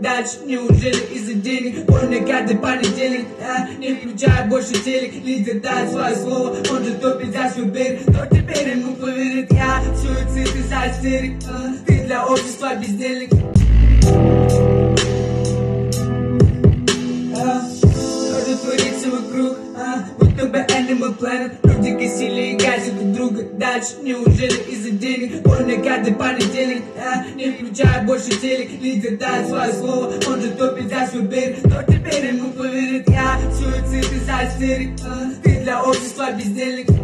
дальше, неужели из-за денег? Помню каждый понедельник, не включая больше телек. Лидер дает свое слово, он же топит за свой берег. Но теперь ему поверит я, суицид из-за истерик. Ты для общества бездельник. Что творится вокруг, будто бы Animal Planet. Люди косили и гасят друг друга. Дальше, неужели из-за денег? Помню каждый понедельник, не включая больше телек. Лидер дает свое слово, он же топит за свой берег. Но теперь ему поверит я, суицид из-за истерик. Ты для общества бездельник.